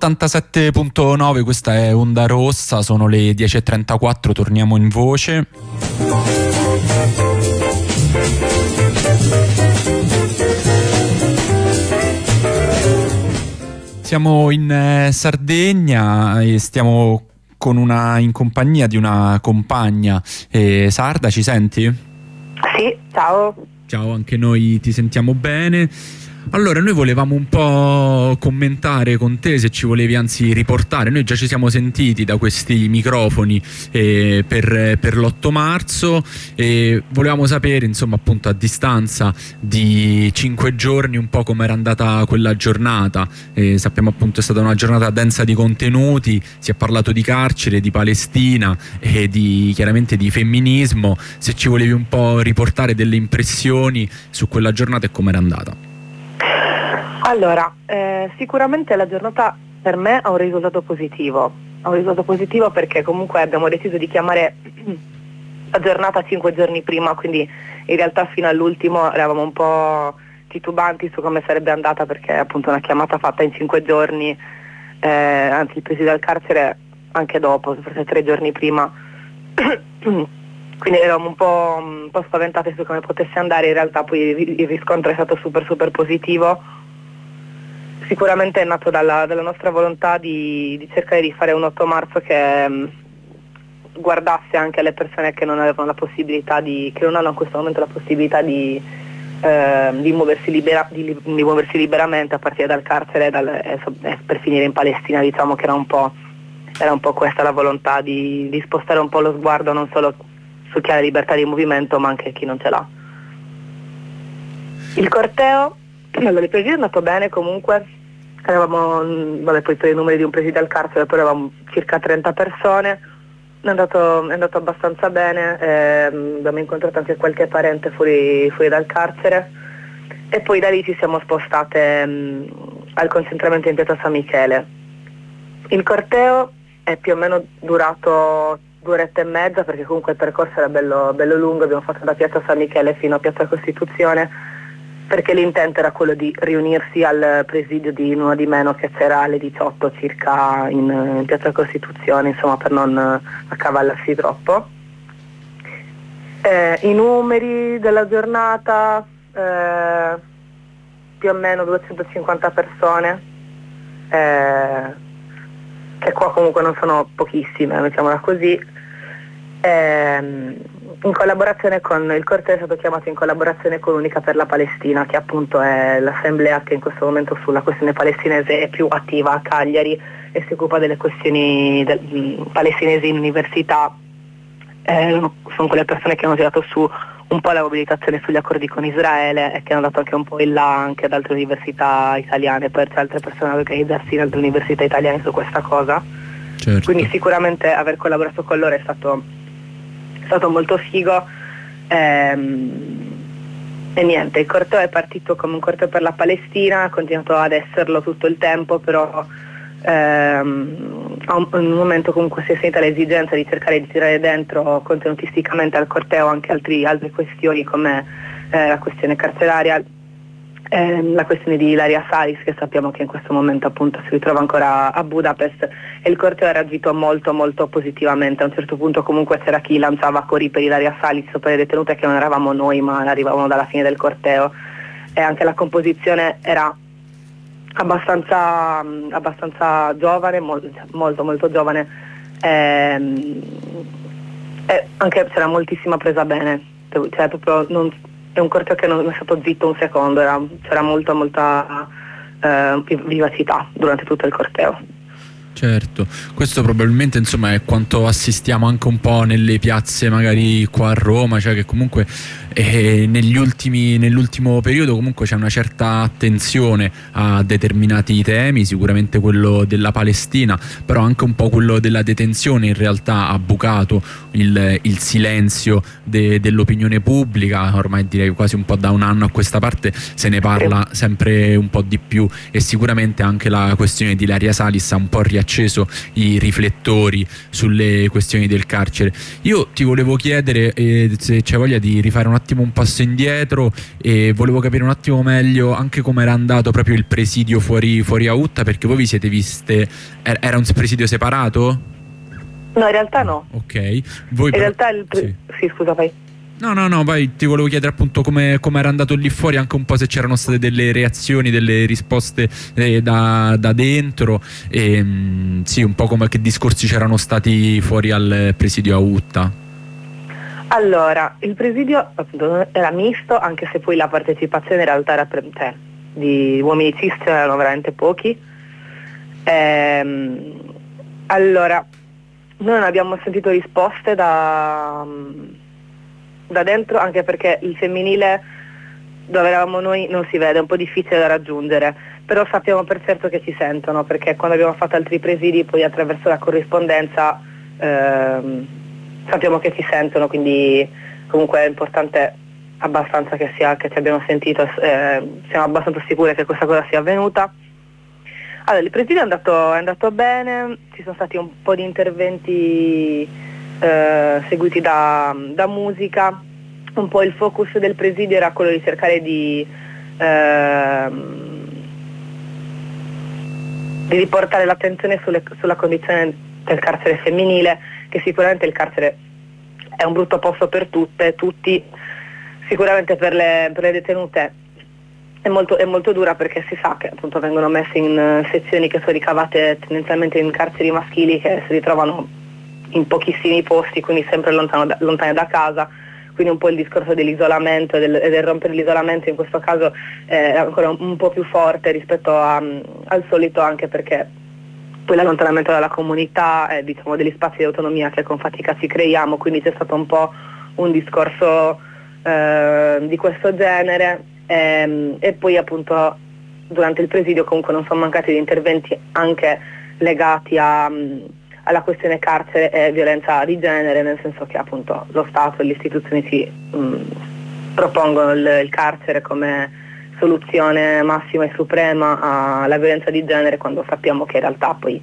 87.9, questa è Onda Rossa, sono le 10:34, torniamo in voce. Siamo in Sardegna e stiamo in compagnia di una compagna. Sarda, ci senti? Sì, ciao. Ciao, anche noi ti sentiamo bene. Allora, noi volevamo un po' commentare con te, se ci volevi anzi riportare. Noi già ci siamo sentiti da questi microfoni per l'8 marzo e volevamo sapere, insomma, appunto a distanza di 5 giorni un po' come era andata quella giornata. Sappiamo appunto è stata una giornata densa di contenuti, si è parlato di carcere, di Palestina e chiaramente di femminismo. Se ci volevi un po' riportare delle impressioni su quella giornata e come era andata. Allora, sicuramente la giornata per me ha un risultato positivo. Ha un risultato positivo perché comunque abbiamo deciso di chiamare la giornata 5 giorni prima, quindi in realtà fino all'ultimo eravamo un po' titubanti su come sarebbe andata, perché appunto una chiamata fatta in 5 giorni, anzi il preside del carcere anche dopo, forse 3 giorni prima. Quindi eravamo un po' spaventati su come potesse andare. In realtà poi il riscontro è stato super positivo. Sicuramente è nato dalla nostra volontà di cercare di fare un 8 marzo che guardasse anche alle persone che non avevano la possibilità che non hanno in questo momento la possibilità di muoversi liberamente a partire dal carcere per finire in Palestina. Diciamo che era un po' questa la volontà di spostare un po' lo sguardo non solo su chi ha la libertà di movimento ma anche chi non ce l'ha. Il corteo, il preside è andato bene comunque, eravamo, poi per i numeri di un preside al carcere, però eravamo circa 30 persone, è andato abbastanza bene, abbiamo incontrato anche qualche parente fuori dal carcere e poi da lì ci siamo spostate al concentramento in Piazza San Michele. Il corteo è più o meno durato 2 orette e mezza, perché comunque il percorso era bello lungo. Abbiamo fatto da Piazza San Michele fino a Piazza Costituzione, perché l'intento era quello di riunirsi al presidio di Nuno di Meno, che c'era alle 18 circa in Piazza Costituzione, insomma, per non accavallarsi troppo. I numeri della giornata, più o meno 250 persone, che qua comunque non sono pochissime, mettiamola così. In collaborazione con il corteo è stato chiamato in collaborazione con Unica per la Palestina, che appunto è l'assemblea che in questo momento sulla questione palestinese è più attiva a Cagliari e si occupa delle questioni palestinesi in università. Sono quelle persone che hanno tirato su un po' la mobilitazione sugli accordi con Israele e che hanno dato anche un po' in là anche ad altre università italiane, per altre persone ad organizzarsi in altre università italiane su questa cosa. Certo. Quindi sicuramente aver collaborato con loro è stato molto figo. E niente, il corteo è partito come un corteo per la Palestina, ha continuato ad esserlo tutto il tempo, però a un momento comunque si è sentita l'esigenza di cercare di tirare dentro contenutisticamente al corteo anche altre questioni, come la questione carceraria, la questione di Ilaria Salis, che sappiamo che in questo momento appunto si ritrova ancora a Budapest, e il corteo ha reagito molto positivamente. A un certo punto comunque c'era chi lanciava cori per Ilaria Salis o per le detenute che non eravamo noi ma arrivavano dalla fine del corteo, e anche la composizione era abbastanza giovane, molto giovane, e anche c'era moltissima presa bene, cioè proprio è un corteo che non è stato zitto un secondo, c'era molta vivacità durante tutto il corteo. Certo, questo probabilmente insomma è quanto assistiamo anche un po' nelle piazze magari qua a Roma, cioè che comunque nell'ultimo periodo comunque c'è una certa attenzione a determinati temi, sicuramente quello della Palestina, però anche un po' quello della detenzione in realtà ha bucato il silenzio dell'opinione pubblica. Ormai direi quasi un po' da un anno a questa parte se ne parla sempre un po' di più, e sicuramente anche la questione di Ilaria Salis ha un po' riacceso i riflettori sulle questioni del carcere. Io ti volevo chiedere se c'è voglia di rifare un attimo un passo indietro e volevo capire un attimo meglio anche come era andato proprio il presidio fuori a Utta, perché voi vi siete viste, era un presidio separato? No, in realtà no. Ok. Voi in realtà sì. Sì, scusa, vai. No, vai, ti volevo chiedere appunto come era andato lì fuori, anche un po' se c'erano state delle reazioni, delle risposte da dentro, e sì, un po' come che discorsi c'erano stati fuori al presidio a Utta. Allora, il presidio appunto era misto, anche se poi la partecipazione in realtà era di uomini cis erano veramente pochi. Allora, noi non abbiamo sentito risposte da dentro, anche perché il femminile dove eravamo noi non si vede, è un po' difficile da raggiungere, però sappiamo per certo che ci sentono, perché quando abbiamo fatto altri presidi poi attraverso la corrispondenza sappiamo che ci sentono, quindi comunque è importante abbastanza che ci abbiano sentito, siamo abbastanza sicure che questa cosa sia avvenuta. Allora, il presidio è andato bene, ci sono stati un po' di interventi seguiti da musica, un po' il focus del presidio era quello di cercare di riportare l'attenzione sulla condizione del carcere femminile, che sicuramente il carcere è un brutto posto per tutti, sicuramente per le detenute è molto dura, perché si sa che appunto vengono messe in sezioni che sono ricavate tendenzialmente in carceri maschili che si ritrovano in pochissimi posti, quindi sempre lontane da casa, quindi un po' il discorso dell'isolamento e del rompere l'isolamento in questo caso è ancora un po' più forte rispetto al solito, anche perché poi l'allontanamento dalla comunità, diciamo degli spazi di autonomia che con fatica ci creiamo, quindi c'è stato un po' un discorso di questo genere. E poi appunto durante il presidio comunque non sono mancati di interventi anche legati alla questione carcere e violenza di genere, nel senso che appunto lo Stato e le istituzioni ci propongono il carcere come soluzione massima e suprema alla violenza di genere, quando sappiamo che in realtà poi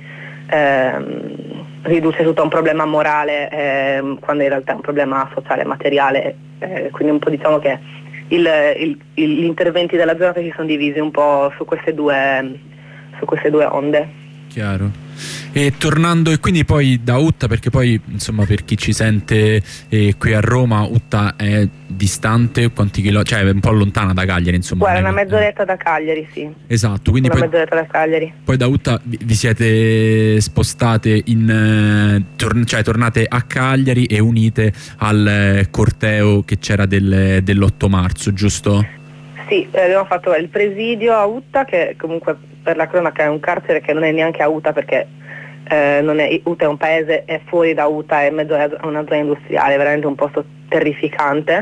riduce tutto a un problema morale, quando in realtà è un problema sociale e materiale, quindi un po' diciamo che gli interventi della giornata si sono divisi un po' su queste due onde. Chiaro. E tornando, e quindi poi da Utta, perché poi insomma per chi ci sente qui a Roma, Utta è distante quanti chilometri, cioè è un po' lontana da Cagliari, insomma. Guarda, una mezz'oretta da Cagliari, sì. Esatto, quindi una mezz'oretta da Cagliari. Poi da Utta vi siete spostate cioè tornate a Cagliari e unite al corteo che c'era dell'8 marzo, giusto? Sì, abbiamo fatto il presidio a Utta, che comunque per la cronaca è un carcere che non è neanche a Utta, perché Utta è un paese, è fuori da Utta, è in mezzo a una zona industriale, è veramente un posto terrificante.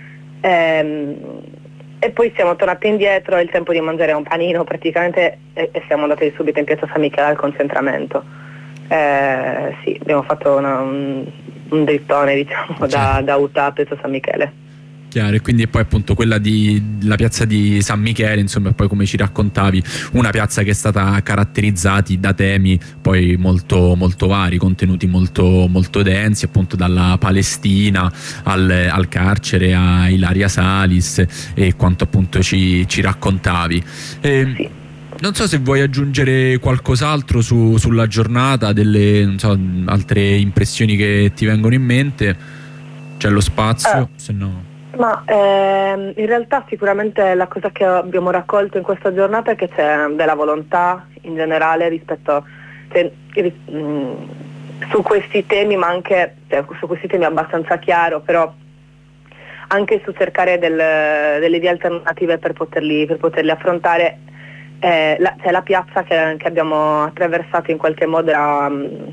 E poi siamo tornati indietro, è il tempo di mangiare un panino praticamente, e siamo andati subito in piazza San Michele al concentramento. Sì, abbiamo fatto un drittone, diciamo, da Utta a piazza San Michele. Chiaro, e quindi poi appunto la piazza di San Michele, insomma, poi come ci raccontavi, una piazza che è stata caratterizzata da temi poi molto, molto vari, contenuti molto, molto densi, appunto dalla Palestina al carcere, a Ilaria Salis e quanto appunto ci raccontavi. Sì. Non so se vuoi aggiungere qualcos'altro sulla giornata, non so, altre impressioni che ti vengono in mente, c'è lo spazio, se no... Ma in realtà sicuramente la cosa che abbiamo raccolto in questa giornata è che c'è della volontà in generale rispetto su questi temi, ma anche su questi temi abbastanza chiaro, però anche su cercare delle vie alternative per poterli affrontare. C'è la piazza che abbiamo attraversato in qualche modo, era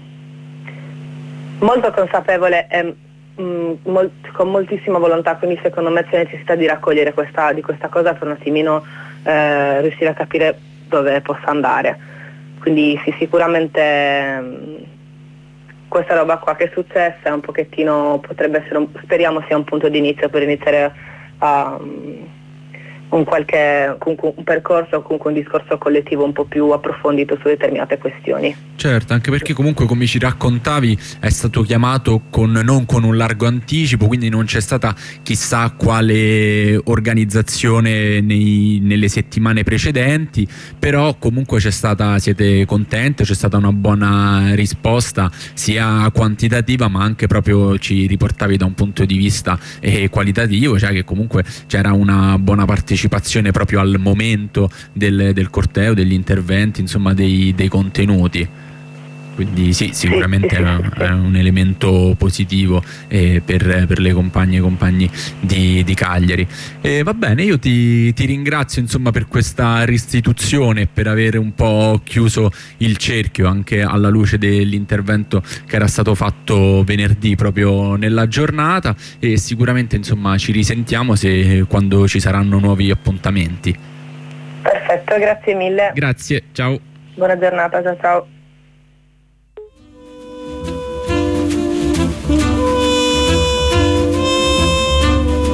molto consapevole e con moltissima volontà, quindi secondo me c'è necessità di raccogliere di questa cosa per un attimino riuscire a capire dove possa andare. Quindi sì, sicuramente questa roba qua che è successa è un pochettino, potrebbe essere speriamo sia un punto di inizio per iniziare a un percorso o comunque un discorso collettivo un po' più approfondito su determinate questioni. Certo, anche perché comunque, come ci raccontavi, è stato chiamato non con un largo anticipo, quindi non c'è stata chissà quale organizzazione nelle settimane precedenti, però comunque siete contenti, c'è stata una buona risposta sia quantitativa ma anche proprio ci riportavi da un punto di vista qualitativo, cioè che comunque c'era una buona partecipazione proprio al momento del corteo, degli interventi, insomma dei contenuti. Quindi sì, sicuramente è un elemento positivo per le compagne e compagni di Cagliari. Va bene, io ti ringrazio insomma per questa restituzione, per aver un po' chiuso il cerchio anche alla luce dell'intervento che era stato fatto venerdì proprio nella giornata, e sicuramente insomma ci risentiamo quando ci saranno nuovi appuntamenti. Perfetto, grazie mille. Grazie, ciao. Buona giornata, ciao ciao.